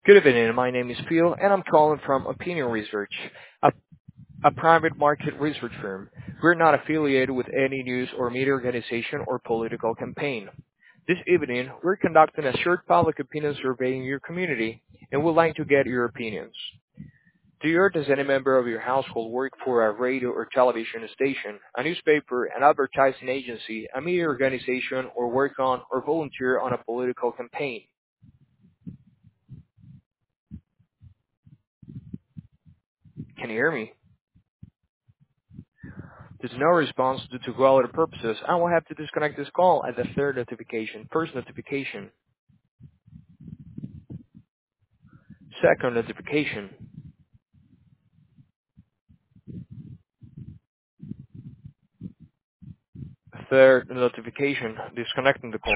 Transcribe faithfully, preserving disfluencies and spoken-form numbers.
Good evening. My name is Phil, and I'm calling from Opinion Research, a, a private market research firm. We're not affiliated with any news or media organization or political campaign. This evening, we're conducting a short public opinion survey in your community, and we'd like to get your opinions. Do you or does any member of your household work for a radio or television station, a newspaper, an advertising agency, a media organization, or work on or volunteer on a political campaign? Can you hear me? There's no response due to quality purposes. I will have to disconnect this call at the third notification. First notification. Second notification. Third notification. Disconnecting the call.